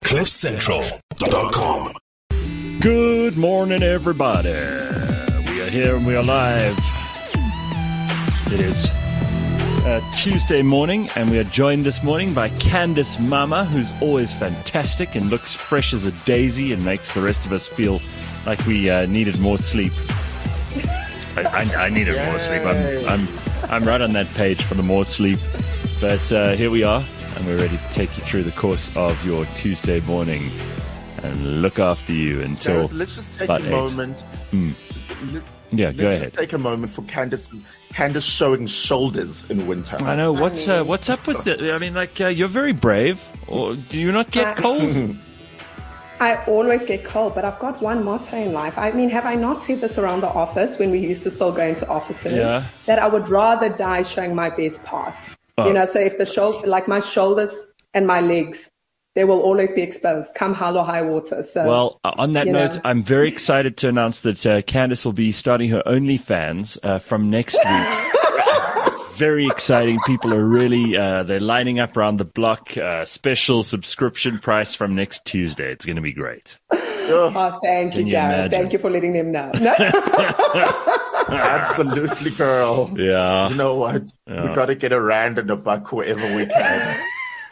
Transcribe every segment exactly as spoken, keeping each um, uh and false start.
cliff central dot com. Good morning, everybody. We are here and we are live. It is uh, Tuesday morning, and we are joined this morning by Candice Mama, who's always fantastic and looks fresh as a daisy and makes the rest of us feel like we uh, needed more sleep. I, I, I needed Yay. more sleep. I'm, I'm, I'm right on that page for the more sleep. But uh, here we are, and we're ready to take you through the course of your Tuesday morning and look after you until Gareth, let's just take a eight. moment. Mm. Let, yeah, let's go ahead. Just take a moment for Candice, Candice showing shoulders in winter. I know. What's uh, what's up with it? I mean, like, uh, you're very brave. Or do you not get cold? I always get cold, but I've got one motto in life. I mean, have I not said this around the office when we used to still go into offices? Yeah. That I would rather die showing my best parts. Oh. You know, so if the shoulder, like my shoulders and my legs, they will always be exposed, come hell or high water. So, well, on that note, know. I'm very excited to announce that uh, Candice will be starting her OnlyFans uh, from next week. Very exciting. People are really, uh, they're lining up around the block. Uh, special subscription price from next Tuesday. It's going to be great. Oh, thank Can you, you Gareth. imagine? Thank you for letting them know. No? Absolutely, girl. Yeah. You know what? Yeah. We got to get a rand and a buck wherever we can.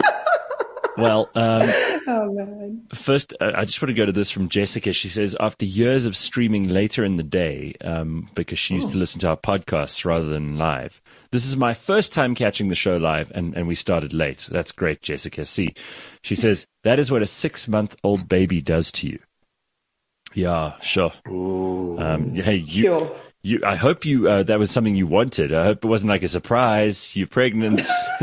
Well, um, oh, man. first, uh, I just want to go to this from Jessica. She says, after years of streaming later in the day, um, because she used Oh. to listen to our podcasts rather than live, this is my first time catching the show live, and, and we started late. That's great, Jessica. See, she says, that is what a six-month-old baby does to you. Yeah, sure. Um, hey, you, Sure. you, I hope you, uh, that was something you wanted. I hope it wasn't like a surprise. You're pregnant.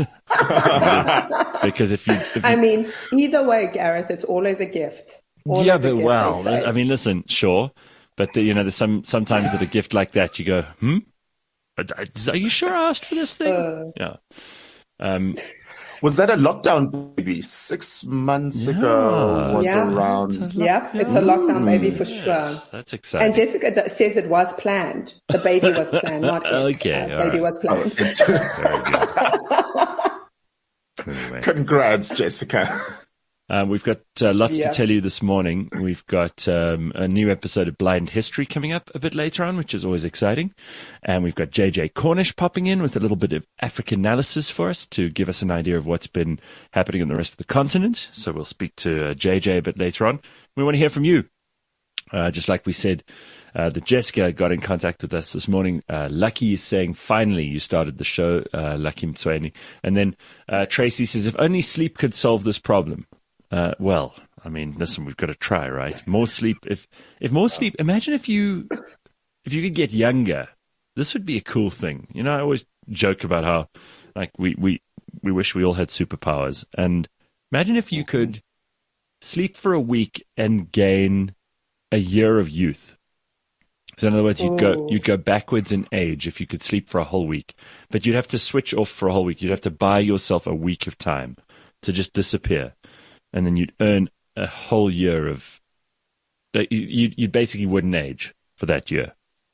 Because if you, if you I mean, either way, Gareth, it's always a gift. Always yeah, a but gift, well, they say. I mean, listen, sure, but the, you know, there's some sometimes at a gift like that, you go, hmm, are you sure I asked for this thing? Uh, yeah. Um, Was that a lockdown baby? Six months Yeah. ago was Yeah. around. Yep, it's a lockdown baby for yes, sure. that's exciting. And Jessica d- says it was planned. The baby was planned, not it. Okay, Uh, all baby right. was planned. Very good. Anyway. Congrats, Jessica. Um, we've got uh, lots Yeah. to tell you this morning. We've got um, a new episode of Blind History coming up a bit later on, which is always exciting. And we've got J J Cornish popping in with a little bit of African analysis for us to give us an idea of what's been happening in the rest of the continent. So we'll speak to uh, J J a bit later on. We want to hear from you. Uh, just like we said, uh, that Jessica got in contact with us this morning. Uh, Lucky is saying, finally, you started the show, uh, Lucky Mtsweni. And then uh, Tracy says, if only sleep could solve this problem. Uh, well, I mean, listen, we've got to try, right? More sleep. If if more sleep, imagine if you if you could get younger. This would be a cool thing. You know, I always joke about how, like, we, we, we wish we all had superpowers. And imagine if you could sleep for a week and gain a year of youth. So in other words, you'd go Ooh. you'd go backwards in age if you could sleep for a whole week. But you'd have to switch off for a whole week. You'd have to buy yourself a week of time to just disappear. And then you'd earn a whole year of uh, you, you you basically wouldn't age for that year.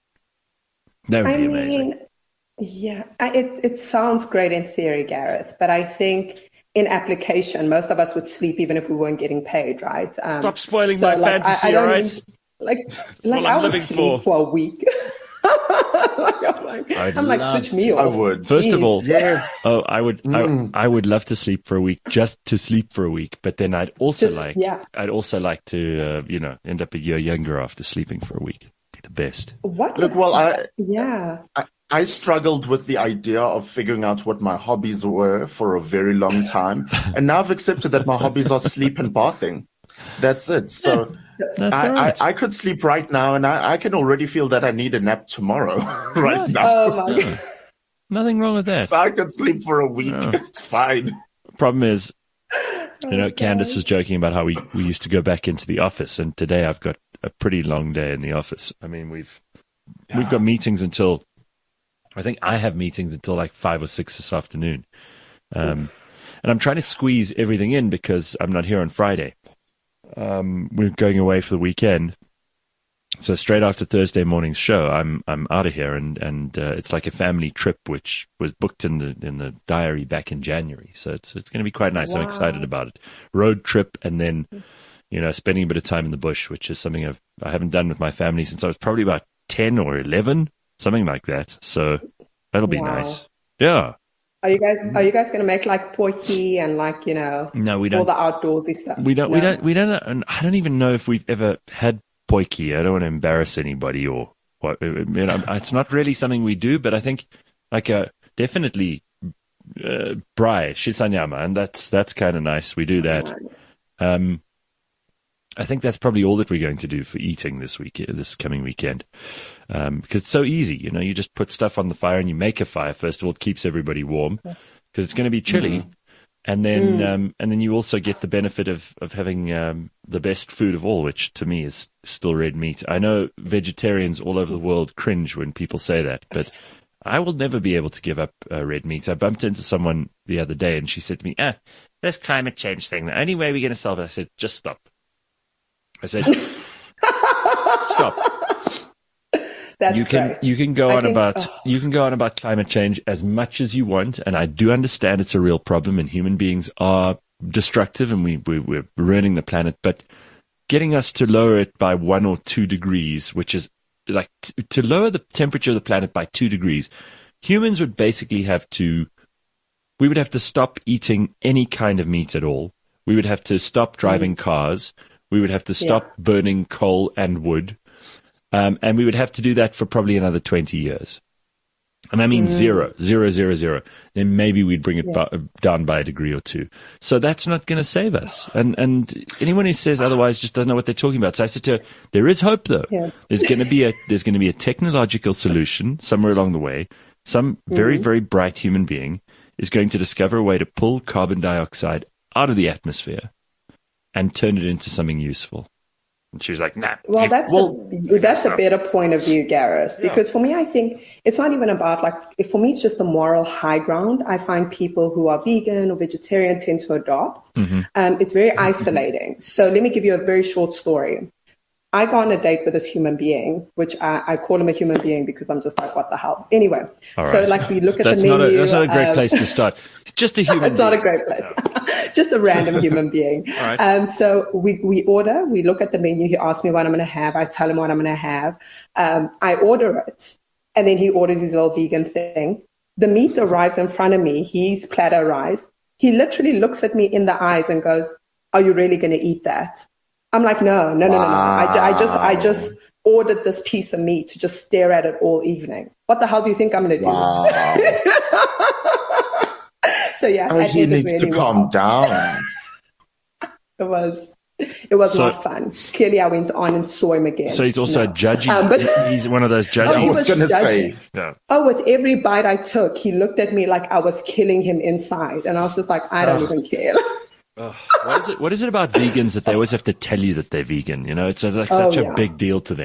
That would I be mean, amazing. yeah, I, it, it sounds great in theory, Gareth, but I think in application, most of us would sleep even if we weren't getting paid, right? Um, Stop spoiling so, my like, fantasy, I, I don't all right? even- like, what like I'm I would living sleep for. for. a week. like, I'm like, I'd I'm like love switch me to. off. I would. First of Jeez. all, Yes. oh, I would Mm. I, I would love to sleep for a week just to sleep for a week, but then I'd also Just- like yeah. I'd also like to uh, you know end up a year younger after sleeping for a week. Be the best. What? Look, would well, I, happen? yeah. I I struggled with the idea of figuring out what my hobbies were for a very long time. And now I've accepted that my hobbies are sleep and bathing. That's it. So That's I, all right. I, I could sleep right now, and I, I can already feel that I need a nap tomorrow right now. Oh my god. Nothing wrong with that. So I could sleep for a week. Oh. It's fine. Problem is, you know, Okay. Candice was joking about how we, we used to go back into the office, and today I've got a pretty long day in the office. I mean, we've we've got meetings until I think I have meetings until like five or six this afternoon, um, and I'm trying to squeeze everything in because I'm not here on Friday. Um, we're going away for the weekend, So straight after Thursday morning's show, I'm I'm out of here, and and uh, it's like a family trip, which was booked in the in the diary back in January. So it's it's going to be quite nice. Wow. I'm excited about it. Road trip, and then you know spending a bit of time in the bush, which is something I've I haven't done with my family since I was probably about ten or eleven, something like that. So that'll be Wow. nice. Yeah. Are you guys are you guys going to make like potjie and like you know No, we all don't. the outdoorsy stuff? We don't. We No? don't. We don't. And I don't even know if we've ever had potjie. I don't want to embarrass anybody or what. You know, it's not really something we do. But I think like a definitely uh, braai shisanyama, and that's that's kind of nice. We do that. Um, I think that's probably all that we're going to do for eating this week, this coming weekend, um, because it's so easy. You know, you just put stuff on the fire and you make a fire. First of all, it keeps everybody warm because it's going to be chilly. Mm. And then, mm. um, and then you also get the benefit of, of having, um, the best food of all, which to me is still red meat. I know vegetarians all over the world cringe when people say that, but I will never be able to give up uh, red meat. I bumped into someone the other day and she said to me, ah, this climate change thing, the only way we're going to solve it, I said, just stop. I said, stop. That's you can great. you can go I on think, about oh. you can go on about climate change as much as you want, and I do understand it's a real problem, and human beings are destructive, and we, we we're ruining the planet. But getting us to lower it by one or two degrees, which is like t- to lower the temperature of the planet by two degrees, humans would basically have to we would have to stop eating any kind of meat at all. We would have to stop driving mm. cars. We would have to stop yeah. burning coal and wood. Um, and we would have to do that for probably another twenty years. And I mean mm. zero, zero, zero, zero. Then maybe we'd bring it yeah. bu- down by a degree or two. So that's not going to save us. And and anyone who says otherwise just doesn't know what they're talking about. So I said to her, there is hope though. Yeah. There's going to be a there's going to be a technological solution somewhere along the way. Some very, mm. very bright human being is going to discover a way to pull carbon dioxide out of the atmosphere and turn it into something useful. And she was like, nah. Well, that's well, a, that's a better point of view, Gareth, yeah. because for me, I think it's not even about like, for me, it's just a moral high ground. I find people who are vegan or vegetarian tend to adopt. Mm-hmm. Um, it's very isolating. So let me give you a very short story. I go on a date with this human being, which I, I call him a human being because I'm just like, what the hell? Anyway, All so right. like we look at that's the menu. Not a, that's not a great um, place to start. It's just a human it's being. It's not a great place. No. Just a random human being. All right. Um, so we, we order, we look at the menu. He asks me what I'm going to have. I tell him what I'm going to have. Um, I order it. And then he orders his little vegan thing. The meat arrives in front of me. His platter arrives. He literally looks at me in the eyes and goes, are you really going to eat that? I'm like, no, no, no, wow. no, no. I, I just, I just ordered this piece of meat to just stare at it all evening. What the hell do you think I'm going to do? Wow. So yeah, oh, he needs really to calm well. down. It was, it was so, not fun. Clearly, I went on and saw him again. So he's also no. a judgy. Um, but, he's one of those judges. Oh, I was, was going to say. Yeah. Oh, with every bite I took, he looked at me like I was killing him inside, and I was just like, I don't oh. even care. Oh, what is it? What is it about vegans that they always have to tell you that they're vegan? You know, it's like such oh, a yeah. big deal to them.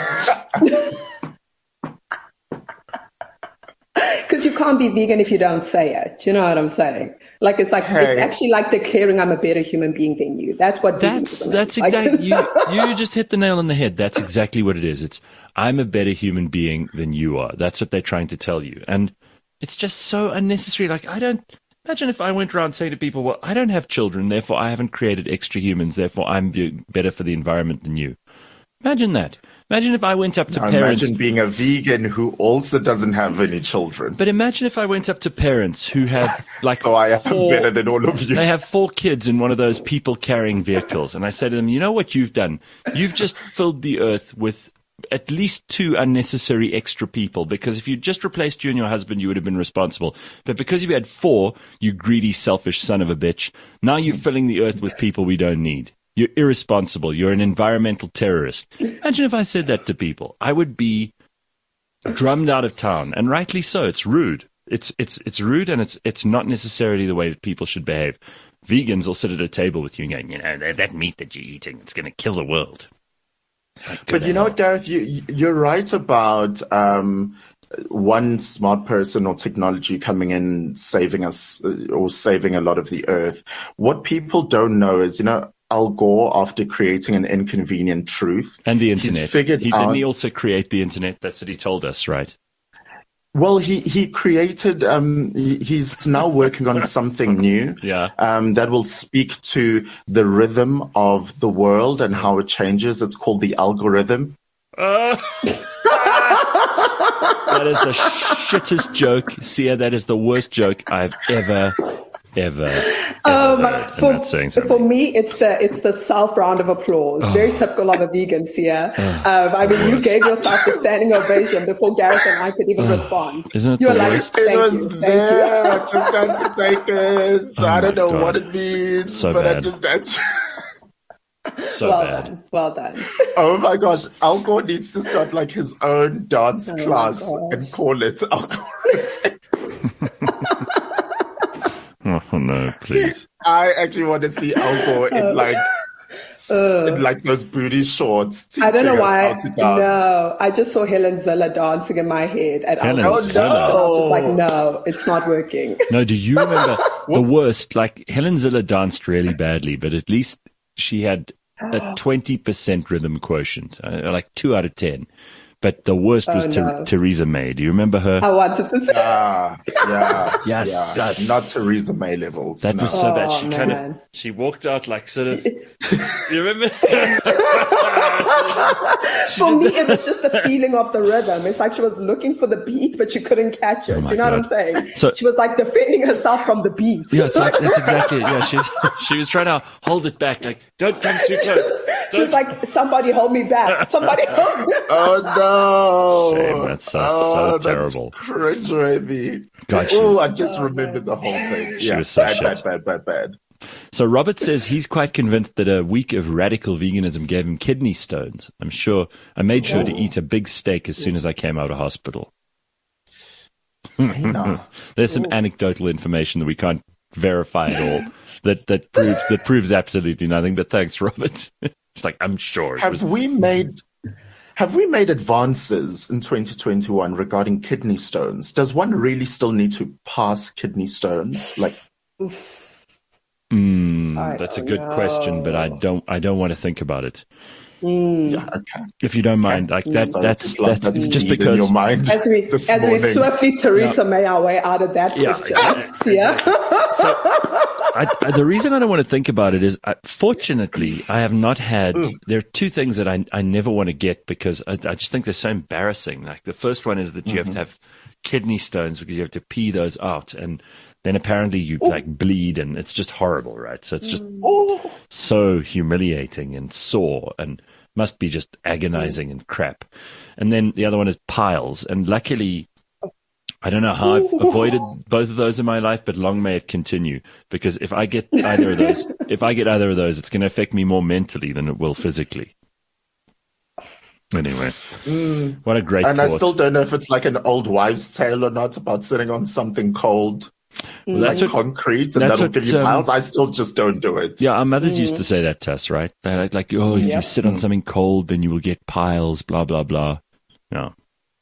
Because you can't be vegan if you don't say it. You know what I'm saying? Like it's like hey. It's actually like declaring I'm a better human being than you. That's what. That's that's exactly you. You just hit the nail on the head. That's exactly what it is. It's I'm a better human being than you are. That's what they're trying to tell you, and it's just so unnecessary. Like I don't. Imagine if I went around saying to people, well, I don't have children, therefore I haven't created extra humans, therefore I'm better for the environment than you. Imagine that. Imagine if I went up to now parents... Imagine being a vegan who also doesn't have any children. But imagine if I went up to parents who have like... oh, I am four, better than all of you. They have four kids in one of those people-carrying vehicles, and I say to them, you know what you've done? You've just filled the earth with at least two unnecessary extra people, because if you just replaced you and your husband, you would have been responsible. But because you had four, you greedy, selfish son of a bitch, now you're filling the earth with people we don't need. You're irresponsible. You're an environmental terrorist. Imagine if I said that to people. I would be drummed out of town, and rightly so. It's rude. It's it's it's rude, and it's it's not necessarily the way that people should behave. Vegans will sit at a table with you and go, you know, that, that meat that you're eating, it's going to kill the world. But you know what, Gareth, you, you're right about um, one smart person or technology coming in, saving us or saving a lot of the earth. What people don't know is, you know, Al Gore after creating an inconvenient truth. And the internet. He's figured he, out. Didn't he also create the internet? That's what he told us, right? Well, he, he created, um, he, he's now working on something new. Yeah. Um, that will speak to the rhythm of the world and how it changes. It's called the algorithm. Uh, that is the shittest joke. Sia, that is the worst joke I've ever, ever, ever Um, heard. for, I'm not saying something. for me, it's the it's the self round of applause. Very typical of a vegan, Sia. Um, I mean, you gave yourself a standing ovation before Gareth and I could even respond. Isn't it you were the like, worst? thank It was you, thank there. you. I just had to take it. Oh I don't my know God. what it means, So but I bad. just had to. So well bad. done, well done. Oh my gosh, Al Gore needs to start like his own dance Oh my class gosh. and call it Al Gore. Oh no, please. I actually want to see Al Gore in like s- in like those booty shorts. I don't know teaching us why. how to dance. No, I just saw Helen Zilla dancing in my head. At Helen Al- Oh Zilla. I was no! like, no, it's not working. No, do you remember the worst? Like Helen Zilla danced really badly, but at least she had a twenty percent rhythm quotient, uh, like two out of ten. But the worst was Oh, Ter- no. Theresa May. Do you remember her? I wanted to say. Ah, yeah, Yes, yeah. sus. Not Theresa May levels. That no. was so bad. Oh, She kind of man. she walked out like sort of. You remember? For me, it was just the feeling of the rhythm. It's like she was looking for the beat, but she couldn't catch it. Oh my Do you know God. what I'm saying? So- she was like defending herself from the beat. Yeah, it's like that's exactly it. Yeah, she she was trying to hold it back, like don't come too close. She was like, somebody hold me back. Somebody hold me. Oh no! Shame, that's so- oh, so that's terrible. cringeworthy. God, she- Oh, I just remembered the whole thing. She yeah, was so bad, shit. bad, bad, bad, bad. So Robert says he's quite convinced that a week of radical veganism gave him kidney stones. I'm sure I made sure to eat a big steak as soon as I came out of hospital. Hey, no. There's some anecdotal information that we can't verify at all that that proves that proves absolutely nothing. But thanks, Robert. It's like I'm sure it Have was. we made have we made advances in twenty twenty-one regarding kidney stones? Does one really still need to pass kidney stones? Like, Mm, I that's a don't good question, but I don't. I don't want to think about it. yeah, okay. If you don't mind, like that. So That's just like that's that just seed in because. your mind As we, this as we morning. swiftly Theresa May our way out of that Yeah. question. Yeah. So, I, I, the reason I don't want to think about it is, I, fortunately, I have not had. There are two things that I I never want to get because I, I just think they're so embarrassing. Like the first one is that you have to have kidney stones because you have to pee those out, and then apparently you like bleed, and it's just horrible, right? So it's just Oh, so humiliating and sore, and must be just agonizing and crap. And then the other one is piles, and luckily. I don't know how I've avoided both of those in my life, but long may it continue. Because if I get either of those, if I get either of those, it's going to affect me more mentally than it will physically. Anyway, what a great and thought. I still don't know if it's like an old wives' tale or not about sitting on something cold, Well, that's like what, concrete, and that's that'll what, give you um, piles. I still just don't do it. yeah, our mothers used to say that to us, right? They're like, like, oh, if you Yep. sit on something cold, then you will get piles, blah, blah, blah. No.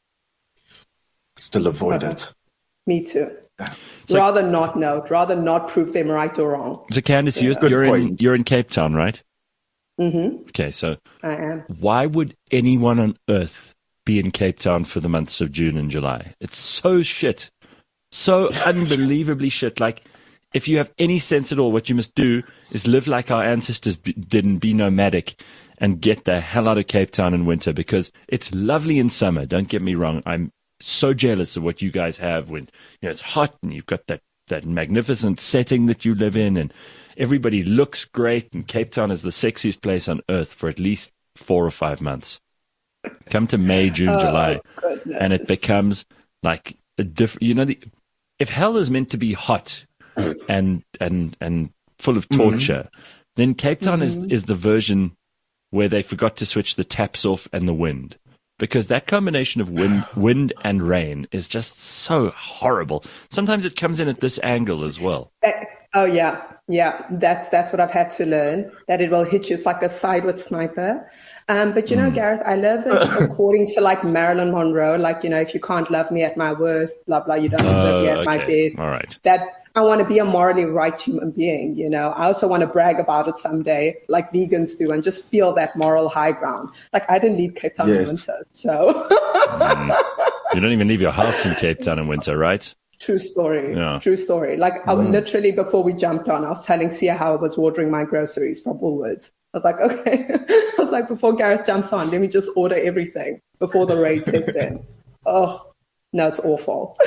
Still avoid it. Me too. like- Rather not know. Rather not prove them right or wrong. So Candice, you're, Good you're in, point. you're in Cape Town, right? Mm-hmm. Okay. So I am. why would anyone on earth be in Cape Town for the months of June and July? It's so shit. So unbelievably shit. Like, if you have any sense at all, what you must do is live like our ancestors b- did and be nomadic and get the hell out of Cape Town in winter, because it's lovely in summer. Don't get me wrong. I'm so jealous of what you guys have when, you know, it's hot and you've got that, that magnificent setting that you live in, and everybody looks great, and Cape Town is the sexiest place on earth for at least four or five months. Come to May, June, July, goodness. and it becomes like a different, you know, the, if hell is meant to be hot and, and, and full of torture, then Cape Town is, is the version where they forgot to switch the taps off and the wind. Because that combination of wind, wind and rain is just so horrible. Sometimes it comes in at this angle as well. A Oh yeah, yeah. That's that's what I've had to learn. That it will hit you. It's like a sideward sniper. Um, but you know, Mm. Gareth, I love it according to like Marilyn Monroe. Like, you know, if you can't love me at my worst, blah blah, you don't deserve me Oh, at my okay. best. All right. That I want to be a morally right human being. You know, I also want to brag about it someday, like vegans do, and just feel that moral high ground. Like I didn't leave Cape Town in Yes. winter, so Mm. You don't even leave your house in Cape Town in winter, right? true story. Yeah. True story. Like I Mm. literally before we jumped on, I was telling Sia how I was ordering my groceries from Woolworths. I was like, okay. I was like, before Gareth jumps on, let me just order everything before the raid sets in. Oh, no, it's awful.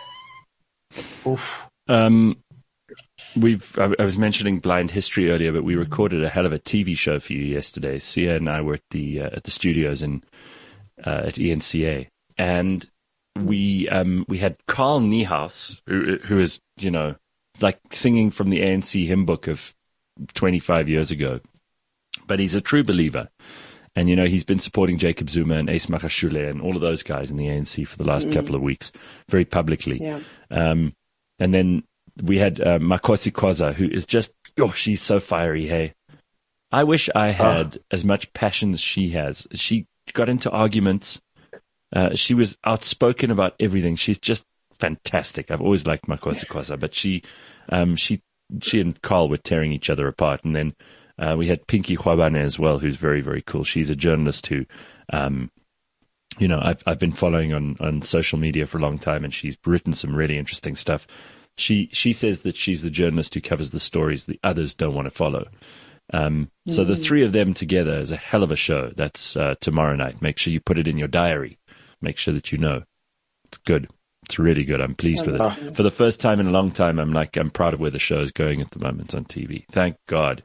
Oof. Um, we've. I, I was mentioning Blind History earlier, but we recorded a hell of a T V show for you yesterday. Sia and I were at the uh, at the studios in uh, at E N C A, and we um we had Carl Niehaus, who who is you know like singing from the A N C hymn book of twenty-five years ago, but he's a true believer. And, you know, he's been supporting Jacob Zuma and Ace Magashule and all of those guys in the A N C for the last mm. couple of weeks, very publicly. Yeah. Um, and then we had uh, Makosi Kwaza, who is just, oh, she's so fiery, hey. I wish I had oh. as much passion as she has. She got into arguments. Uh, she was outspoken about everything. She's just fantastic. I've always liked Makosi Kwaza, but she, um, she, she and Carl were tearing each other apart. And then Uh, we had Pinky Khwabane as well, who's very, very cool. She's a journalist who, um, you know, I've I've been following on, on social media for a long time, and she's written some really interesting stuff. She she says that she's the journalist who covers the stories the others don't want to follow. Um, mm-hmm. So the three of them together is a hell of a show. That's uh, tomorrow night. Make sure you put it in your diary. Make sure that you know. It's good. It's really good. I'm pleased with it. For the first time in a long time, I'm like I'm proud of where the show is going at the moment on T V. Thank God.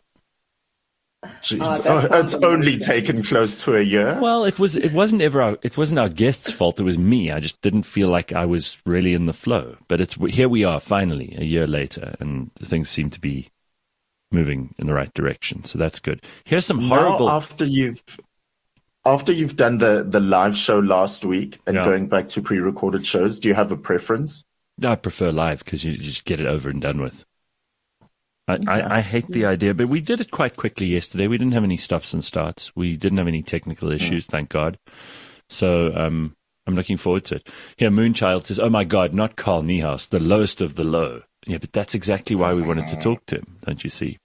Jeez. Oh, oh, it's only taken close to a year. Well, it was. It wasn't ever. Our, it wasn't our guest's fault. It was me. I just didn't feel like I was really in the flow. But it's here we are finally a year later, and things seem to be moving in the right direction. So that's good. Here's some horrible. Now after you've after you've done the the live show last week and yeah. going back to pre-recorded shows, do you have a preference? I prefer live because you, you just get it over and done with. I, okay. I, I hate the idea, but we did it quite quickly yesterday. We didn't have any stops and starts. We didn't have any technical issues, thank God. So um, I'm looking forward to it. Here, Moonchild says, oh my God, not Carl Niehaus, the lowest of the low. Yeah, but that's exactly why we wanted to talk to him, don't you see?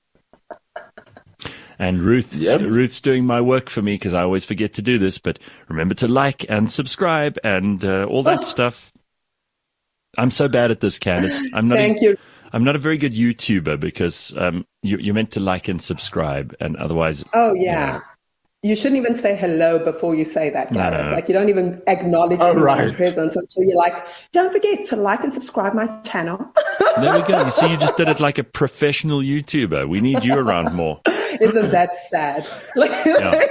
And Ruth's, yep. Ruth's doing my work for me because I always forget to do this, but remember to like and subscribe and uh, all that oh. stuff. I'm so bad at this, Candice. I'm not Thank a, you. I'm not a very good YouTuber because um, you, you're meant to like and subscribe, and otherwise. Oh yeah, you know. You shouldn't even say hello before you say that, Gareth. No, no, no. Like you don't even acknowledge oh, anyone's right. presence until you're like, don't forget to like and subscribe my channel. There we go. You see, you just did it like a professional YouTuber. We need you around more. Isn't that sad? Yeah.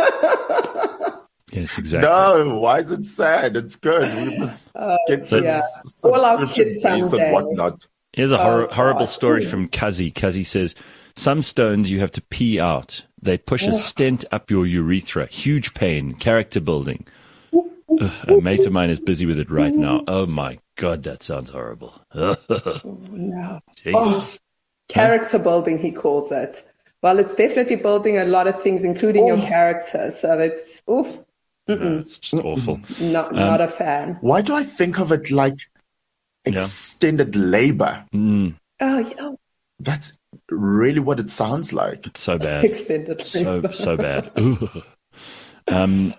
Yes, exactly. No, why is it sad? It's good. We must uh, get this yeah. All our kids someday. and whatnot. Here's a hor- oh, horrible God. story from Kazi. Kazi says, some stones you have to pee out. They push a stent up your urethra. Huge pain. Character building. Ugh, a mate of mine is busy with it right now. Oh, my God, that sounds horrible. Oh, no. Jesus. Oh, character building, he calls it. Well, it's definitely building a lot of things, including oh. your character. So it's, oof. No, it's just awful. Not, um, not a fan. Why do I think of it like extended yeah. labor? Mm. Oh, yeah. That's really what it sounds like. It's so bad. Extended so, labor. So bad. um,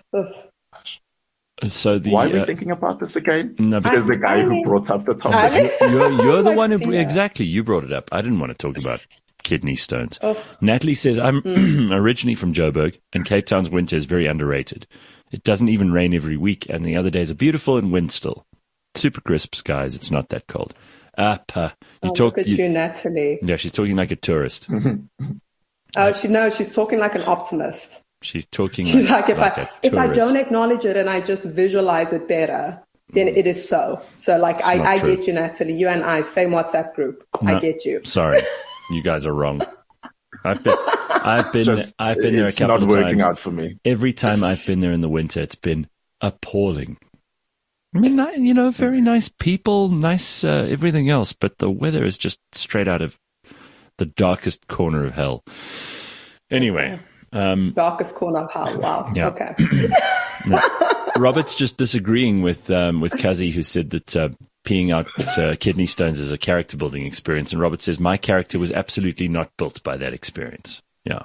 so the, Why are we uh, tking about this again? No, Says the guy I mean, who brought up the topic. You're, you're the one who, exactly, you brought it up. I didn't want to talk about kidney stones. Oh. Natalie says, I'm mm. originally from Joburg, and Cape Town's winter is very underrated. It doesn't even rain every week, and the other days are beautiful and wind still. Super crisp skies. It's not that cold. Ah, uh, you oh, talk. Look at you, you, Natalie. Yeah, she's talking like a tourist. Oh, she no, she's talking like an optimist. She's talking. She's like, like, if like I if I don't acknowledge it and I just visualize it better, then mm. it is so. So, like, it's I, I get you, Natalie. You and I, same WhatsApp group. No, I get you. Sorry, you guys are wrong. I've been, I've been, just, I've been there a couple of times. It's not working out for me. Every time I've been there in the winter, it's been appalling. I mean, you know, very nice people, nice uh, everything else, but the weather is just straight out of the darkest corner of hell. Anyway. Um, darkest corner of hell. Wow. Yeah. Okay. Robert's just disagreeing with um, with Kazi, who said that uh, peeing out uh, kidney stones is a character building experience. And Robert says, my character was absolutely not built by that experience. Yeah.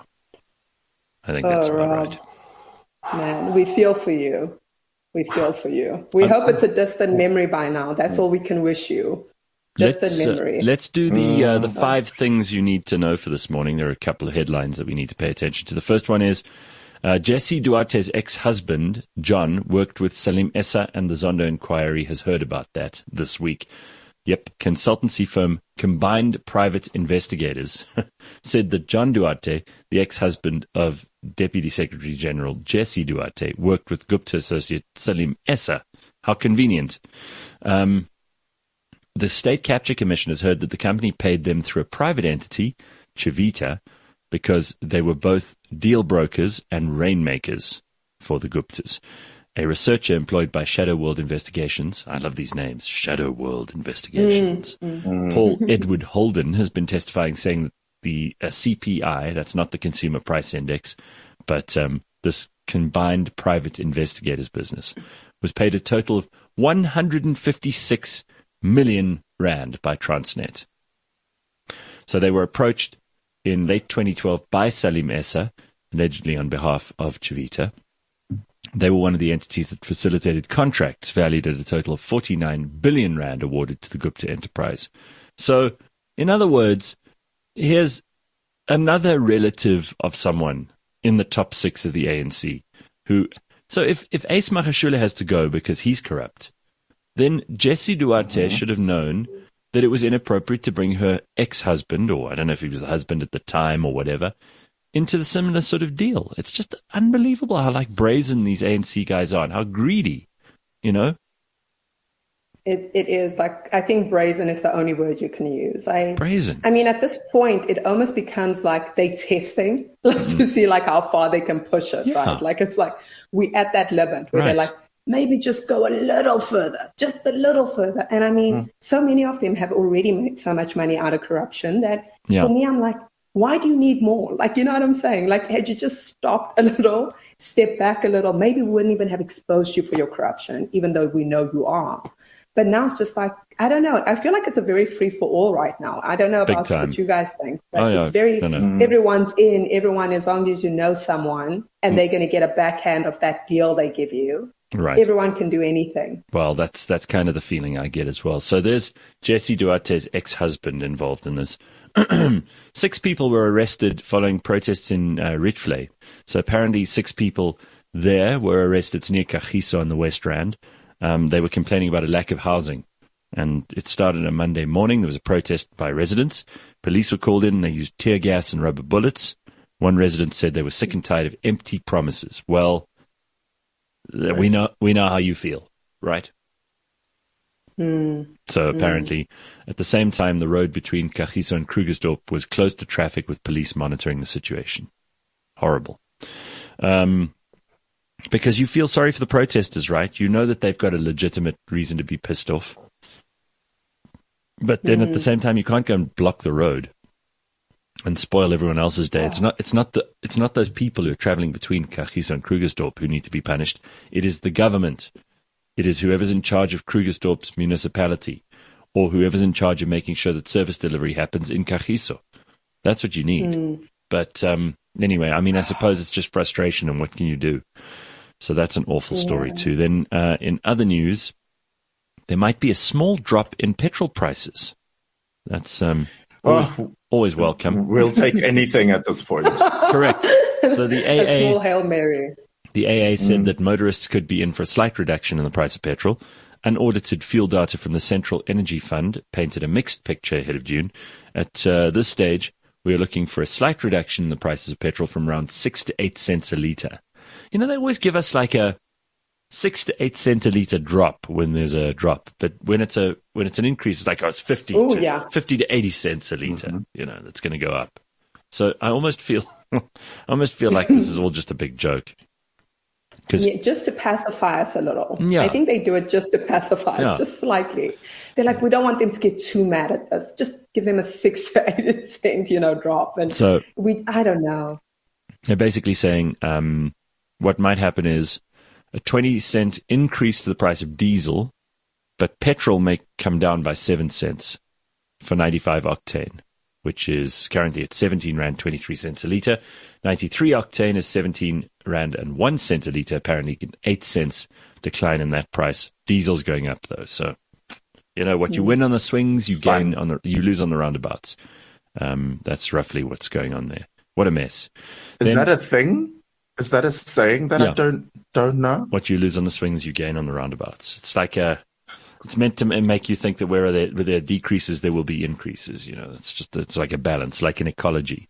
I think that's oh, about Rob. right. Man, we feel for you. We feel for you. We um, hope it's a distant memory by now. That's all we can wish you. Distant let's, memory. Uh, let's do the uh, the five things you need to know for this morning. There are a couple of headlines that we need to pay attention to. The first one is uh, Jesse Duarte's ex-husband, John, worked with Salim Essa, and the Zondo Inquiry has heard about that this week. Yep, consultancy firm Combined Private Investigators said that John Duarte, the ex-husband of Deputy Secretary General Jesse Duarte, worked with Gupta associate Salim Essa. How convenient. Um, the State Capture Commission has heard that the company paid them through a private entity, Chivita, because they were both deal brokers and rainmakers for the Guptas. A researcher employed by Shadow World Investigations, I love these names, Shadow World Investigations, mm, mm. Paul Edward Holden, has been testifying, saying that the uh, C P I, that's not the Consumer Price Index, but um, this Combined Private Investigators business, was paid a total of one hundred fifty-six million rand by Transnet. So they were approached in late twenty twelve by Salim Essa, allegedly on behalf of Chivita. They were one of the entities that facilitated contracts valued at a total of forty-nine billion rand awarded to the Gupta enterprise. So, in other words, here's another relative of someone in the top six of the A N C who, so if, if Ace Magashule has to go because he's corrupt, then Jesse Duarte mm-hmm. should have known that it was inappropriate to bring her ex-husband, or I don't know if he was the husband at the time or whatever, into the similar sort of deal. It's just unbelievable how like brazen these A N C guys are and how greedy, you know? It It is like, I think brazen is the only word you can use. I, brazen. I mean, at this point, it almost becomes like they testing, like mm. to see like how far they can push it, yeah. right? Like it's like we at that limit where right. they're like, maybe just go a little further, just a little further. And I mean, mm. so many of them have already made so much money out of corruption that yeah. for me, I'm like, why do you need more? Like, you know what I'm saying? Like, had you just stopped a little, stepped back a little, maybe we wouldn't even have exposed you for your corruption, even though we know you are. But now it's just like, I don't know. I feel like it's a very free for all right now. I don't know about what you guys think, but oh, yeah. it's very, no, no. everyone's in, everyone, as long as you know someone and mm. they're going to get a backhand of that deal they give you. Right. Everyone can do anything. Well, that's that's kind of the feeling I get as well. So there's Jesse Duarte's ex-husband involved in this. Six people were arrested following protests in uh, Rietvlei. So apparently six people there were arrested. It's near Kagiso on the West Rand. Um, they were complaining about a lack of housing. And it started on Monday morning. There was a protest by residents. Police were called in. They used tear gas and rubber bullets. One resident said they were sick and tired of empty promises. Well, nice. we know we know how you feel, right? Mm. So apparently, mm. at the same time, the road between Kagiso and Krugersdorp was closed to traffic with police monitoring the situation. Horrible. Um, because you feel sorry for the protesters, right? You know that they've got a legitimate reason to be pissed off. But then mm. at the same time, you can't go and block the road and spoil everyone else's day. Oh. It's not It's not the it's not those people who are traveling between Kagiso and Krugersdorp who need to be punished. It is the government. It is whoever's in charge of Krugersdorp's municipality or whoever's in charge of making sure that service delivery happens in Kagiso. That's what you need. Mm. But um, anyway, I mean, I suppose it's just frustration, and what can you do? So that's an awful story yeah. too. Then uh, in other news, there might be a small drop in petrol prices. That's um, always, oh, always welcome. We'll take anything at this point. Correct. So the A A... A small Hail Mary. The A A said mm. that motorists could be in for a slight reduction in the price of petrol. Unaudited fuel data from the Central Energy Fund painted a mixed picture ahead of June. At uh, this stage, we are looking for a slight reduction in the prices of petrol from around six to eight cents a litre. You know, they always give us like a six to eight cent a litre drop when there's a drop. But when it's a when it's an increase, it's like, oh, it's fifty, Ooh, to, yeah. fifty to eighty cents a litre, mm-hmm. you know, that's going to go up. So I almost feel, I almost feel like this is all just a big joke. Yeah, just to pacify us a little. Yeah. I think they do it just to pacify us, Yeah. just slightly. They're like, we don't want them to get too mad at us. Just give them a six to eight cent, you know, drop. And So we, I don't know. they're basically saying um, what might happen is a twenty cent increase to the price of diesel, but petrol may come down by seven cents for ninety-five octane, which is currently at seventeen rand twenty-three cents a litre. ninety-three octane is seventeen rand and one cent a litre, apparently an eight cents decline in that price. Diesel's going up though, so you know what you win on the swings, you gain on the, you lose on the roundabouts. Um, that's roughly what's going on there. What a mess. Is Then, that a thing? Is that a saying that Yeah. I don't don't know? what you lose on the swings, you gain on the roundabouts. It's like a, it's meant to m- make you think that where there, where there are decreases, there will be increases. You know, it's just, it's like a balance, like in ecology.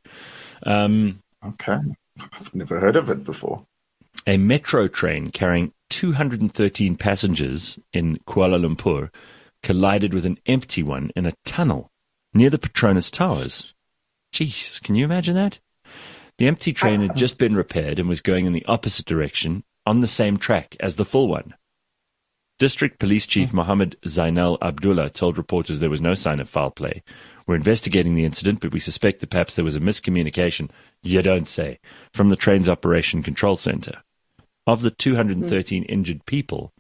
Um, Okay, I've never heard of it before. a metro train carrying two hundred thirteen passengers in Kuala Lumpur collided with an empty one in a tunnel near the Petronas Towers. Jeez, can you imagine that? The empty train had just been repaired and was going in the opposite direction on the same track as the full one. District Police Chief Mohammed Zainal Abdullah told reporters there was no sign of foul play. We're investigating the incident, but we suspect that perhaps there was a miscommunication, you don't say, from the train's operation control center. Of the two hundred thirteen mm. injured people,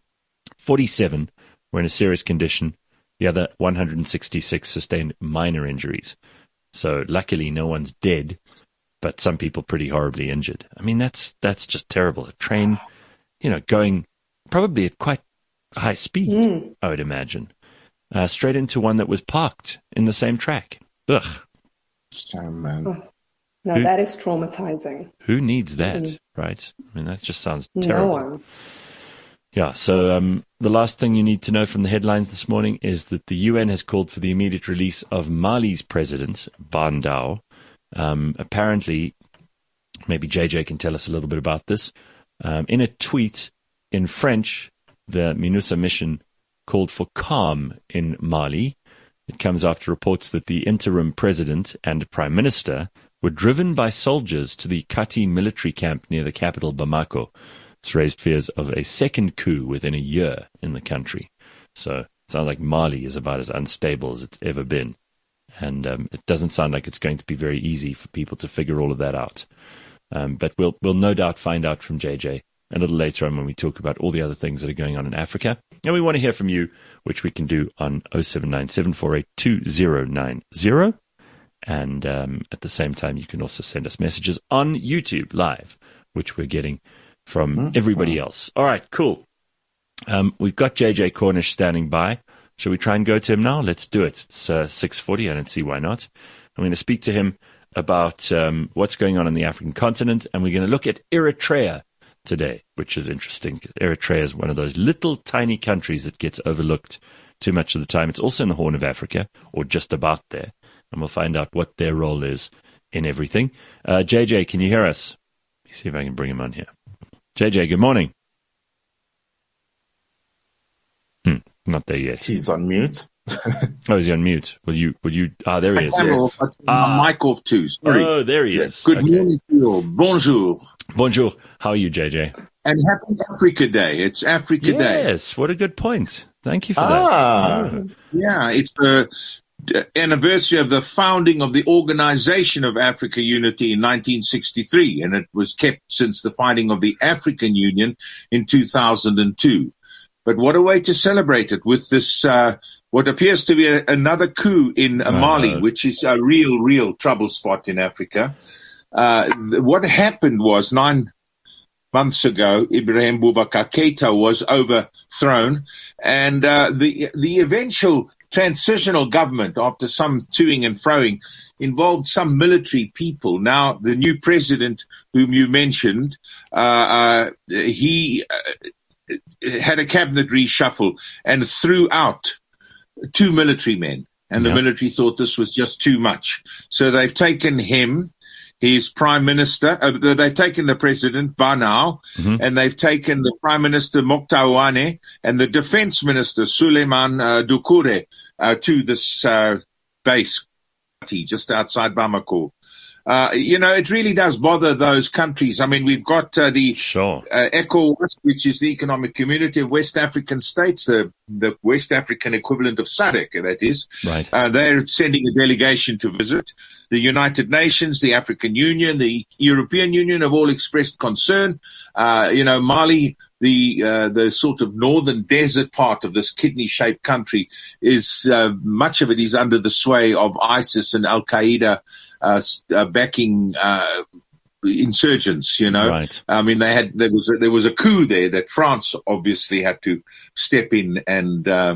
forty-seven were in a serious condition. The other one hundred sixty-six sustained minor injuries. So luckily no one's dead, but some people pretty horribly injured. I mean, that's that's just terrible. A train, you know, going probably at quite high speed, mm. I would imagine, uh, straight into one that was parked in the same track. Ugh. Oh, man. Oh, no, who, that is traumatizing. Who needs that, mm. right? I mean, that just sounds terrible. No one. Yeah, so um, the last thing you need to know from the headlines this morning is that the U N has called for the immediate release of Mali's president, Ban Dao. Um, apparently, maybe J J can tell us a little bit about this. Um, in a tweet in French, the MINUSA mission called for calm in Mali. It comes after reports that the interim president and prime minister were driven by soldiers to the Kati military camp near the capital, Bamako. It's raised fears of a second coup within a year in the country. So it sounds like Mali is about as unstable as it's ever been. And um, it doesn't sound like it's going to be very easy for people to figure all of that out. Um, but we'll we'll no doubt find out from J J a little later on when we talk about all the other things that are going on in Africa. And we want to hear from you, which we can do on oh seven nine, seven four eight, two oh nine oh. And um, at the same time, you can also send us messages on YouTube Live, which we're getting from mm-hmm. everybody else. All right, cool. Um, we've got J J Cornish standing by. Shall we try and go to him now? Let's do it. It's uh, six forty. I don't see why not. I'm going to speak to him about um, what's going on in the African continent, and we're going to look at Eritrea today, which is interesting. Eritrea is one of those little tiny countries that gets overlooked too much of the time. It's also in the Horn of Africa, or just about there, and we'll find out what their role is in everything. Uh, J J, can you hear us? Let me see if I can bring him on here. J J, good morning. Hmm, not there yet. He's on mute. Oh, is he on mute? Will you, will you, ah, there he is. Yes. Ah. My mic off too, sorry. Oh, there he yes. is. Good okay. morning to you all. Bonjour. Bonjour. How are you, J J? And happy Africa Day. It's Africa yes, Day. Yes, what a good point. Thank you for ah. that. Oh. Yeah, it's the anniversary of the founding of the Organization of Africa Unity in nineteen sixty-three, and it was kept since the founding of the African Union in two thousand two. But what a way to celebrate it with this, uh, what appears to be a, another coup in uh, Mali, uh, which is a real, real trouble spot in Africa. Uh, th- what happened was nine months ago, Ibrahim Boubacar Keita was overthrown, and uh, the the eventual transitional government, after some toing and froing, involved some military people. Now, the new president, whom you mentioned, uh, uh, he uh, had a cabinet reshuffle and threw out two military men, and yeah. the military thought this was just too much. So they've taken him, his prime minister, uh, they've taken the president, Banao, mm-hmm. and they've taken the prime minister, Moktawane, and the defense minister, Suleiman uh, Doucouré, uh, to this uh, base just outside Bamako. Uh, you know, it really does bother those countries. I mean, we've got uh, the Sure. uh, ECOWAS, which is the Economic Community of West African States, the, the West African equivalent of S A D C, that is. Right. Uh, they're sending a delegation to visit. The United Nations, the African Union, the European Union have all expressed concern. Uh, you know, Mali, the uh, the sort of northern desert part of this kidney-shaped country, is uh, much of it is under the sway of ISIS and Al-Qaeda uh, uh, backing uh, insurgents. You know, Right. I mean, they had there was a, there was a coup there that France obviously had to step in and uh,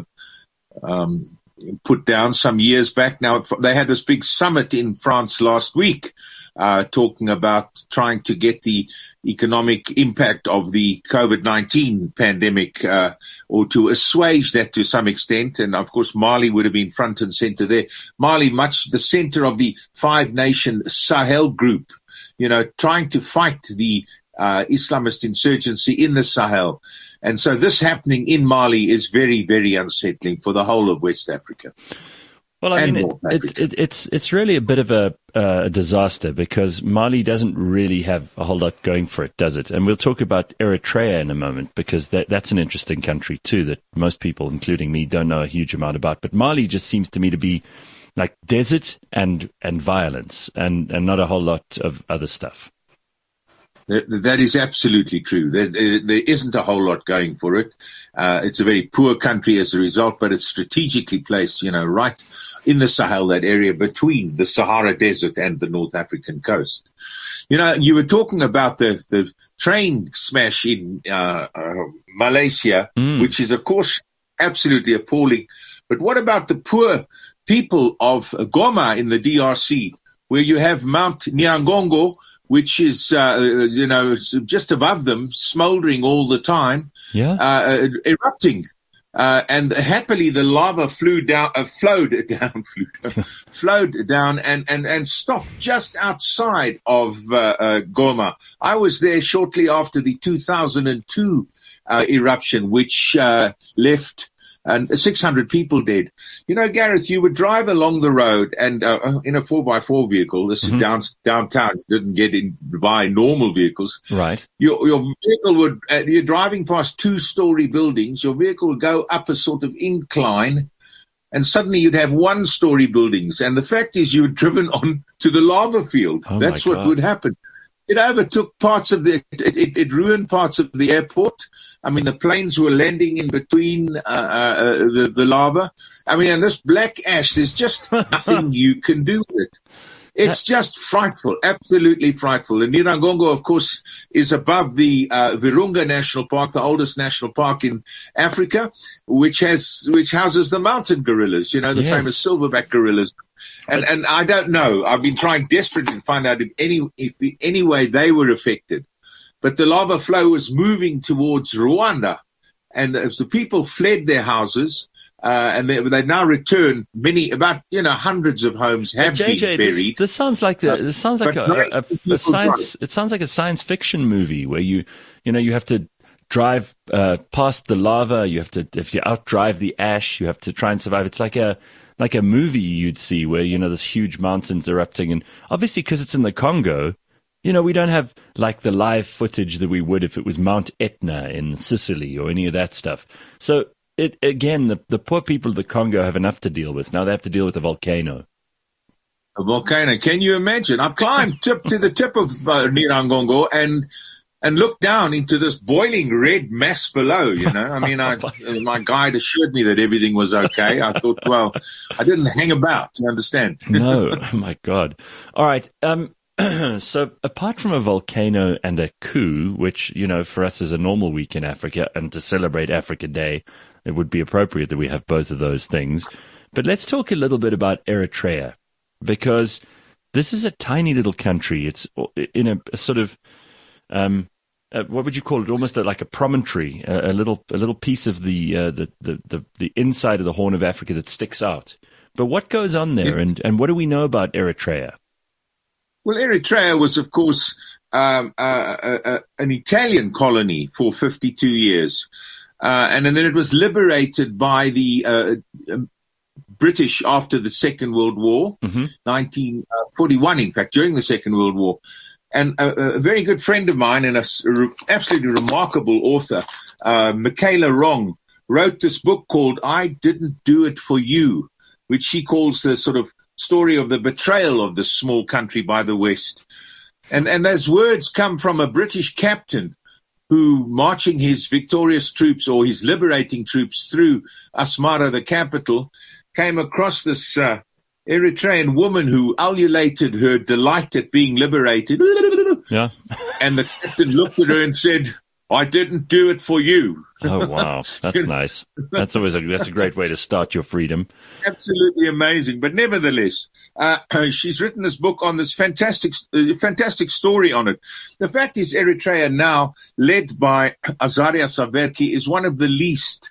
um, put down some years back. Now they had this big summit in France last week, uh, talking about trying to get the economic impact of the COVID nineteen pandemic, uh, or to assuage that to some extent. And of course, Mali would have been front and center there. Mali, much the center of the five nation Sahel group, you know, trying to fight the uh, Islamist insurgency in the Sahel. And so this happening in Mali is very, very unsettling for the whole of West Africa. Well, I and mean, North it, it, Africa. it, it's it's really a bit of a, uh, a disaster because Mali doesn't really have a whole lot going for it, does it? And we'll talk about Eritrea in a moment because that, that's an interesting country too that most people, including me, don't know a huge amount about. But Mali just seems to me to be like desert and, and violence and, and not a whole lot of other stuff. That, that is absolutely true. There, there, there isn't a whole lot going for it. Uh, it's a very poor country as a result, but it's strategically placed, you know, right in the Sahel, that area between the Sahara Desert and the North African coast. You know, you were talking about the, the train smash in uh, uh, Malaysia, Mm. which is, of course, absolutely appalling. But what about the poor people of Goma in the D R C, where you have Mount Nyiragongo, which is, uh, you know, just above them, smoldering all the time, Yeah. uh, erupting. Uh, and happily the lava flew down, uh, flowed down, flew down, flowed down and, and, and stopped just outside of, uh, uh, Goma. I was there shortly after the two thousand two, uh, eruption, which, uh, left, and six hundred people dead. You know, Gareth, you would drive along the road and uh, in a four by four vehicle. This Mhm. is down, downtown. You didn't get in by normal vehicles. Right. Your, your vehicle would, uh, you're driving past two-story buildings. Your vehicle would go up a sort of incline, and suddenly you'd have one-story buildings. And the fact is, you were driven on to the lava field. Oh, That's my what God. would happen. It overtook parts of the, it, it, it ruined parts of the airport. I mean, the planes were landing in between uh, uh, the, the lava. I mean, and this black ash, there's just nothing you can do with it. It's just frightful, absolutely frightful. And Nyiragongo, of course, is above the uh, Virunga National Park, the oldest national park in Africa, which has which houses the mountain gorillas, you know, the Yes. famous silverback gorillas. And and I don't know. I've been trying desperately to find out if any if in any way they were affected. But the lava flow was moving towards Rwanda, and as the people fled their houses. Uh, and they, they now return many, about, you know, hundreds of homes have J J, been this, buried. this sounds like the, this sounds like But a, nine a, a, people a science. died. It sounds like a science fiction movie where you, you know, you have to drive uh, past the lava. You have to, if you outdrive the ash, you have to try and survive. It's like a, like a movie you'd see where you know this huge mountains erupting, and obviously because it's in the Congo, you know, we don't have like the live footage that we would if it was Mount Etna in Sicily or any of that stuff. So. It, again, the, the poor people of the Congo have enough to deal with. Now they have to deal with a volcano. A volcano. Can you imagine? I've climbed tip to the tip of uh, Nyiragongo and and looked down into this boiling red mass below. You know, I mean, I, my guide assured me that everything was okay. I thought, well, I didn't hang about. You understand? No, oh my God. All right. Um, so apart from a volcano and a coup, which, you know, for us is a normal week in Africa, and to celebrate Africa Day, it would be appropriate that we have both of those things. But let's talk a little bit about Eritrea, because this is a tiny little country. It's in a, a sort of, um, uh, what would you call it? Almost a, like a promontory, a, a little, a little piece of the, uh, the, the, the, the inside of the Horn of Africa that sticks out. But what goes on there, and, and what do we know about Eritrea? Well, Eritrea was, of course, um, uh, uh, uh, an Italian colony for fifty-two years. Uh, and, and then it was liberated by the uh, British after the Second World War, mm-hmm. nineteen forty-one, in fact, during the Second World War. And a, a very good friend of mine and an absolutely remarkable author, uh, Michaela Wrong, wrote this book called I Didn't Do It For You, which she calls the sort of story of the betrayal of this small country by the West. And, and those words come from a British captain who, marching his victorious troops or his liberating troops through Asmara, the capital, came across this uh, Eritrean woman who ululated her delight at being liberated. Yeah. And the captain looked at her and said, I didn't do it for you. Oh, wow. That's nice. That's always a, that's a great way to start your freedom. Absolutely amazing. But nevertheless, uh, she's written this book on this fantastic, uh, fantastic story on it. The fact is, Eritrea now, led by Isaias Afwerki, is one of the least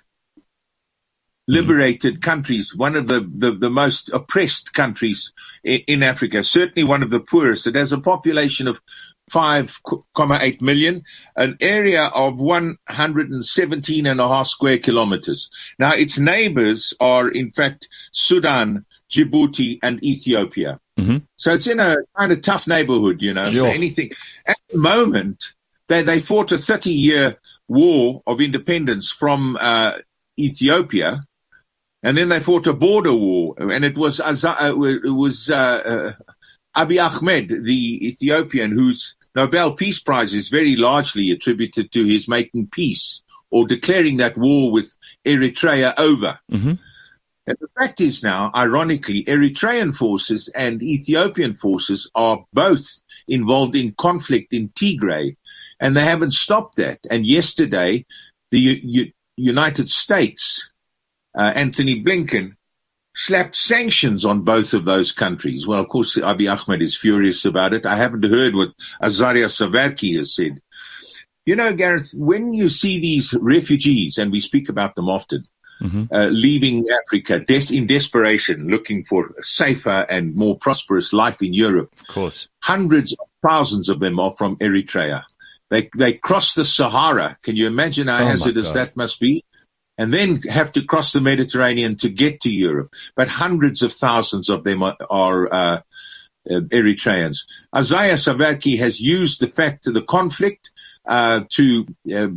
liberated mm. countries, one of the, the, the most oppressed countries in, in Africa, certainly one of the poorest. It has a population of five point eight million, an area of one hundred seventeen and a half square kilometers. Now, its neighbors are, in fact, Sudan, Djibouti, and Ethiopia. Mm-hmm. So it's in a kind of tough neighborhood, you know, for anything. At the moment, they, they fought a thirty-year war of independence from uh, Ethiopia, and then they fought a border war, and it was, uh, it was uh, uh, Abiy Ahmed, the Ethiopian, whose Nobel Peace Prize is very largely attributed to his making peace or declaring that war with Eritrea over. Mm-hmm. And the fact is now, ironically, Eritrean forces and Ethiopian forces are both involved in conflict in Tigray, and they haven't stopped that. And yesterday, the U- U- United States, uh, Anthony Blinken, slapped sanctions on both of those countries. Well, of course, Abiy Ahmed is furious about it. I haven't heard what Isaias Afwerki has said. You know, Gareth, when you see these refugees, and we speak about them often, mm-hmm. uh, leaving Africa des- in desperation, looking for a safer and more prosperous life in Europe. Of course. Hundreds of thousands of them are from Eritrea. They, they cross the Sahara. Can you imagine how oh hazardous that must be? And then have to cross the Mediterranean to get to Europe. But hundreds of thousands of them are, are uh, uh, Eritreans. Isaias Afwerki has used the fact of the conflict uh, to uh,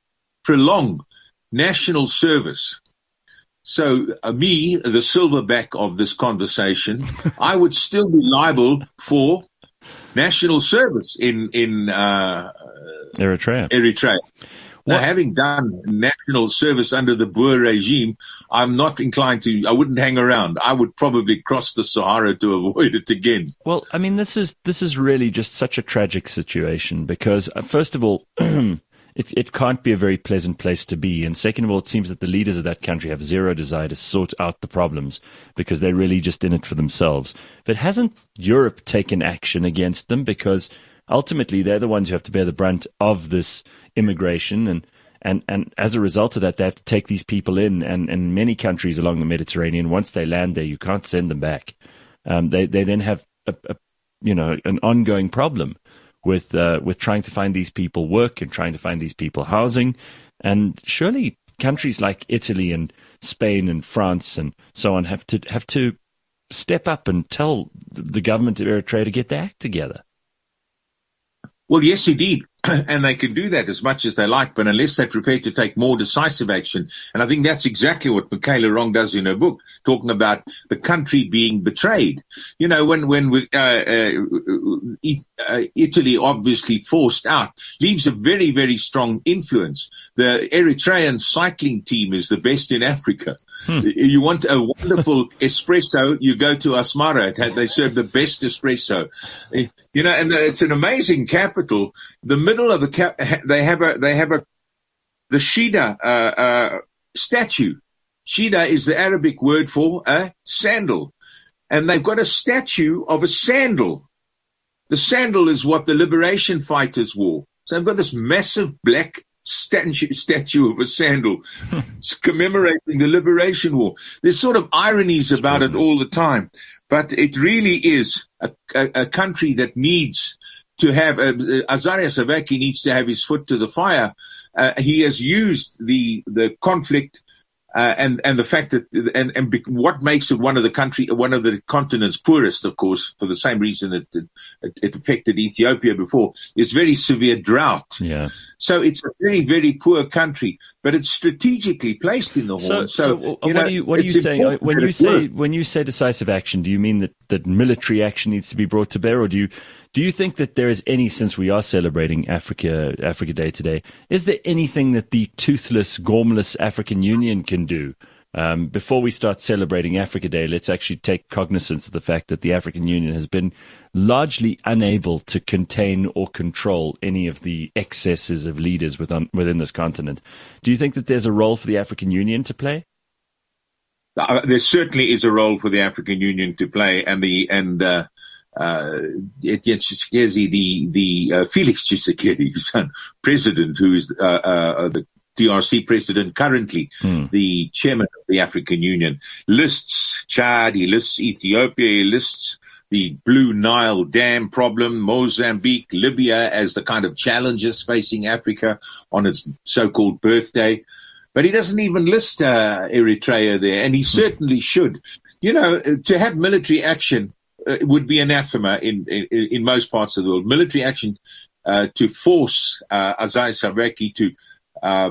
prolong national service. So uh, me, the silverback of this conversation, I would still be liable for national service in, in uh, Eritrea. Eritrea. Now, having done national service under the Boer regime, I'm not inclined to, I wouldn't hang around. I would probably cross the Sahara to avoid it again. Well, I mean, this is, this is really just such a tragic situation because, uh, first of all, it, it can't be a very pleasant place to be. And second of all, it seems that the leaders of that country have zero desire to sort out the problems because they're really just in it for themselves. But hasn't Europe taken action against them? Because ultimately, they're the ones who have to bear the brunt of this immigration, and, and, and as a result of that, they have to take these people in. And in many countries along the Mediterranean, once they land there, you can't send them back. Um, they they then have a, a you know an ongoing problem with uh, with trying to find these people work and trying to find these people housing. And surely countries like Italy and Spain and France and so on have to have to step up and tell the government of Eritrea to get their act together. Well, yes, indeed. And they can do that as much as they like, but unless they're prepared to take more decisive action. And I think that's exactly what Michaela Wrong does in her book, talking about the country being betrayed. You know, when, when we, uh, uh, Italy obviously forced out, leaves a very, very strong influence. The Eritrean cycling team is the best in Africa. Hmm. You want a wonderful espresso, you go to Asmara. They serve the best espresso. You know, and it's an amazing capital. The middle of the cap, they have a, they have a, the Shida, uh, uh, statue. Shida is the Arabic word for a sandal. And they've got a statue of a sandal. The sandal is what the liberation fighters wore. So they've got this massive black statue, statue of a sandal commemorating the liberation war. There's sort of ironies about it all the time, but it really is a, a, a country that needs to have, uh, Isaias Afwerki needs to have his foot to the fire. Uh, he has used the, the conflict Uh, and, and the fact that, and, and be, what makes it one of the country, one of the continent's poorest, of course, for the same reason that it, it affected Ethiopia before, is very severe drought. Yeah. So it's a very, very poor country, but it's strategically placed in the Horn. So, so, so so you what know, are you, what are you saying? When you say, works. when you say decisive action, do you mean that, that military action needs to be brought to bear, or do you, do you think that there is any, since we are celebrating Africa, Africa Day today, is there anything that the toothless, gormless African Union can do? Um, before we start celebrating Africa Day, let's actually take cognizance of the fact that the African Union has been largely unable to contain or control any of the excesses of leaders within, within this continent. Do you think that there's a role for the African Union to play? Uh, there certainly is a role for the African Union to play, and the and uh, uh, Etienne Tshisekedi, the the uh, Felix Tshisekedi, son, president, who is uh, uh, the D R C president currently, hmm. the chairman of the African Union, lists Chad, he lists Ethiopia, he lists the Blue Nile Dam problem, Mozambique, Libya as the kind of challenges facing Africa on its so-called birthday. But he doesn't even list uh, Eritrea there, and he certainly should. You know, to have military action uh, would be anathema in, in, in most parts of the world. Military action uh, to force uh, Isaias Afwerki to uh,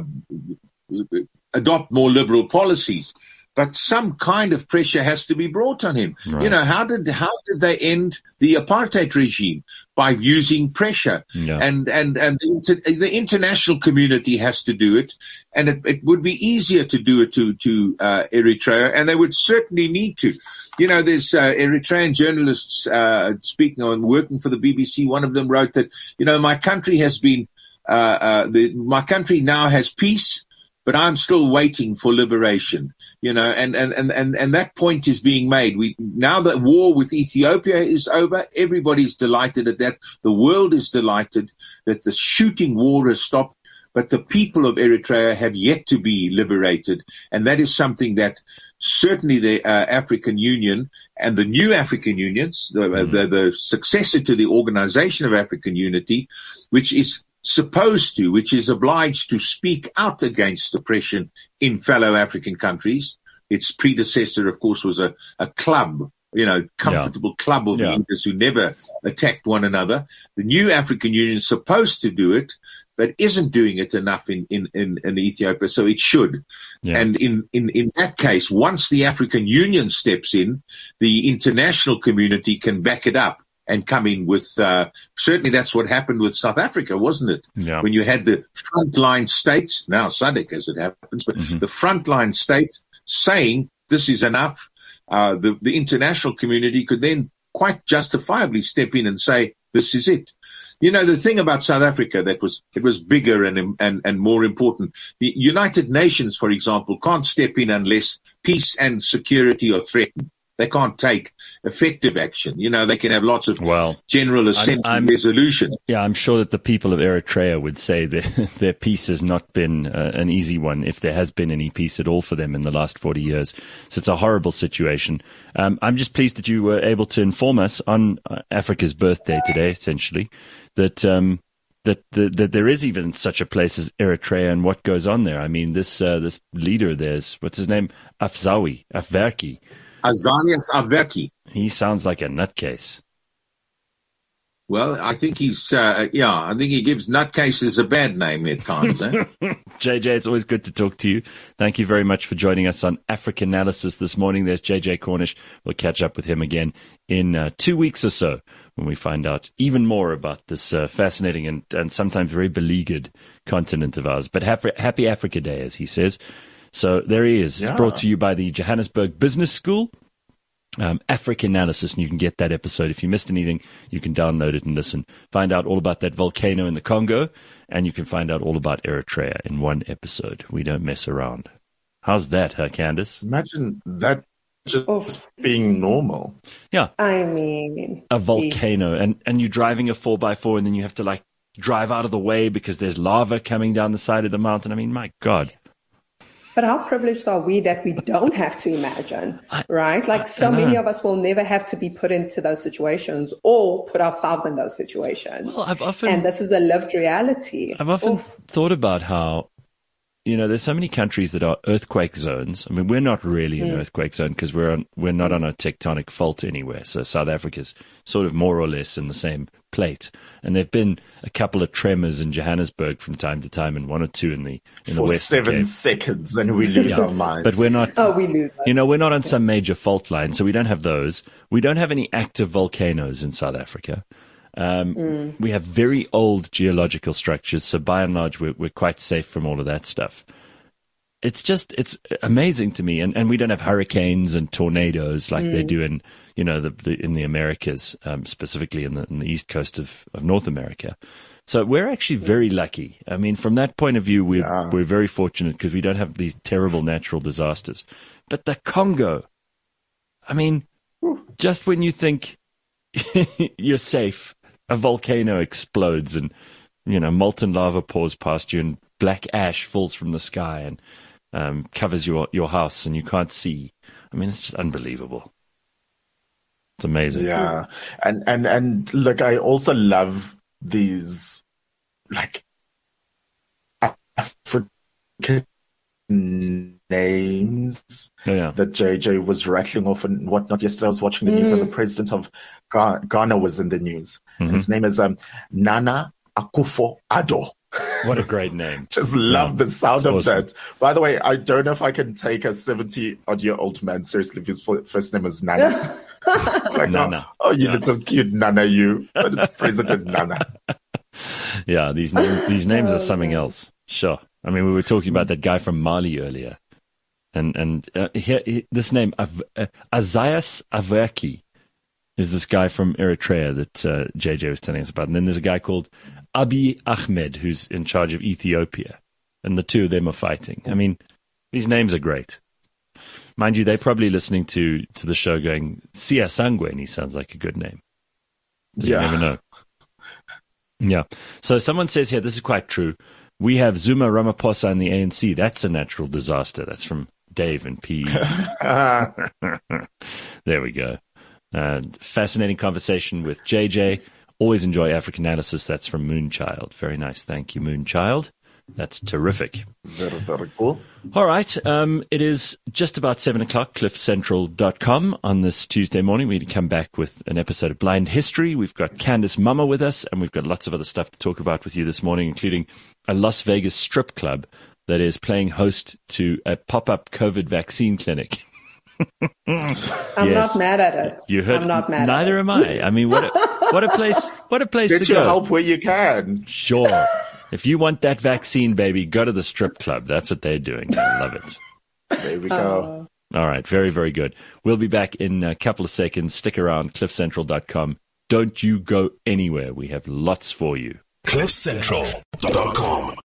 adopt more liberal policies. But some kind of pressure has to be brought on him. Right. You know, how did how did they end the apartheid regime? By using pressure. Yeah. And and and the, inter, the international community has to do it, and it, it would be easier to do it to to uh, Eritrea, and they would certainly need to. You know, there's uh, Eritrean journalists uh, speaking on working for the B B C. One of them wrote that, you know, my country has been uh, uh, the my country now has peace, but I'm still waiting for liberation, you know, and, and, and, and, and that point is being made. We, now that war with Ethiopia is over, everybody's delighted at that. The world is delighted that the shooting war has stopped, but the people of Eritrea have yet to be liberated. And that is something that certainly the uh, African Union and the new African Unions, the, mm-hmm. the, the successor to the Organization of African Unity, which is supposed to, which is obliged to speak out against oppression in fellow African countries. Its predecessor, of course, was a, a club, you know, comfortable yeah. club of yeah. leaders who never attacked one another. The new African Union is supposed to do it, but isn't doing it enough in, in, in, in Ethiopia, so it should. Yeah. And in, in, in that case, once the African Union steps in, the international community can back it up and come in with, uh, certainly that's what happened with South Africa, wasn't it? Yeah. When you had the frontline states, now S A D C as it happens, but mm-hmm. the frontline states saying this is enough, uh, the, the international community could then quite justifiably step in and say, this is it. You know, the thing about South Africa that was, it was bigger and, and, and more important. The United Nations, for example, can't step in unless peace and security are threatened. They can't take effective action. You know, they can have lots of well, general assembly I'm, I'm, resolutions. Yeah, I'm sure that the people of Eritrea would say that their peace has not been uh, an easy one, if there has been any peace at all for them in the last forty years. So it's a horrible situation. Um, I'm just pleased that you were able to inform us on uh, Africa's birthday today, essentially, that um, that, that that there is even such a place as Eritrea and what goes on there. I mean, this uh, this leader, there's, what's his name? Afzawi, Afwerki. Isaias Afwerki. He sounds like a nutcase. Well, I think he's, uh, yeah, I think he gives nutcases a bad name at times. Eh? J J, it's always good to talk to you. Thank you very much for joining us on Africanalysis this morning. There's J J Cornish. We'll catch up with him again in uh, two weeks or so when we find out even more about this uh, fascinating and, and sometimes very beleaguered continent of ours. But happy, happy Africa Day, as he says. So there he is, yeah. Brought to you by the Johannesburg Business School, um, Africanalysis, and you can get that episode. If you missed anything, you can download it and listen. Find out all about that volcano in the Congo, and you can find out all about Eritrea in one episode. We don't mess around. How's that, huh, Candace? Imagine that just oh. being normal. Yeah. I mean... A volcano, and, and you're driving a four by four, and then you have to, like, drive out of the way because there's lava coming down the side of the mountain. I mean, my God. But how privileged are we that we don't have to imagine, I, right? Like I, so I many of us will never have to be put into those situations or put ourselves in those situations. Well, I've often, and this is a lived reality. I've often Oof. thought about how you know, there's so many countries that are earthquake zones. I mean, we're not really an Mm. earthquake zone because we're on, we're not on a tectonic fault anywhere. So South Africa's sort of more or less in the same plate. And there've been a couple of tremors in Johannesburg from time to time, and one or two in the in the For Western seven Cape. seconds, and we lose Yeah. our minds. But we're not. Oh, we lose that. You know, we're not on some major fault line, so we don't have those. We don't have any active volcanoes in South Africa. Um, Mm. We have very old geological structures, so by and large, we're, we're quite safe from all of that stuff. It's just, it's amazing to me, and, and we don't have hurricanes and tornadoes like they do in, you know, the, the in the Americas, um, specifically in the, in the east coast of, of North America. So we're actually very lucky. I mean, from that point of view, we're, Yeah. we're very fortunate because we don't have these terrible natural disasters. But the Congo, I mean, just when you think you're safe, a volcano explodes and, you know, molten lava pours past you and black ash falls from the sky and um, covers your, your house and you can't see. I mean, it's just unbelievable. It's amazing. Yeah. And, and, and look, I also love these, like, African names Yeah. that J J was rattling off and whatnot. Yesterday I was watching the news and the president of Ga- Ghana was in the news. And his name is um, Nana Akufo-Addo. What a great name. Just love Yeah, the sound it's of awesome. that. By the way, I don't know if I can take a seventy-odd-year-old man seriously if his fu- first name is Nana. It's like, Nana. oh, oh, you little cute Nana, you. But it's President Nana. Yeah, these names, these names are something else. Sure. I mean, we were talking about that guy from Mali earlier. And and uh, here, he- this name, Av- uh, Azayas Averki, is this guy from Eritrea that uh, J J was telling us about. And then there's a guy called Abiy Ahmed who's in charge of Ethiopia. And the two of them are fighting. I mean, these names are great. Mind you, they're probably listening to, to the show going, Sia Sangweni sounds like a good name. You never Yeah. know. Yeah. So someone says here, this is quite true. We have Zuma Ramaphosa and the A N C. That's a natural disaster. That's from Dave and P. There we go. Uh, fascinating conversation with J J. Always enjoy African analysis. That's from Moonchild. Very nice. Thank you, Moonchild. That's terrific. Very, very cool. All right. Um, it is just about seven o'clock, cliff central dot com on this Tuesday morning. We come back with an episode of Blind History. We've got Candace Mama with us, and we've got lots of other stuff to talk about with you this morning, including a Las Vegas strip club that is playing host to a pop-up COVID vaccine clinic. I'm Yes. not mad at it. You heard? I'm not mad Neither at am I. I mean, what a, what a place! What a place Get to your go. help where you can. Sure. If you want that vaccine, baby, go to the strip club. That's what they're doing. I love it. There we go. All right. Very, very good. We'll be back in a couple of seconds. Stick around, cliff central dot com. Don't you go anywhere. We have lots for you. cliff central dot com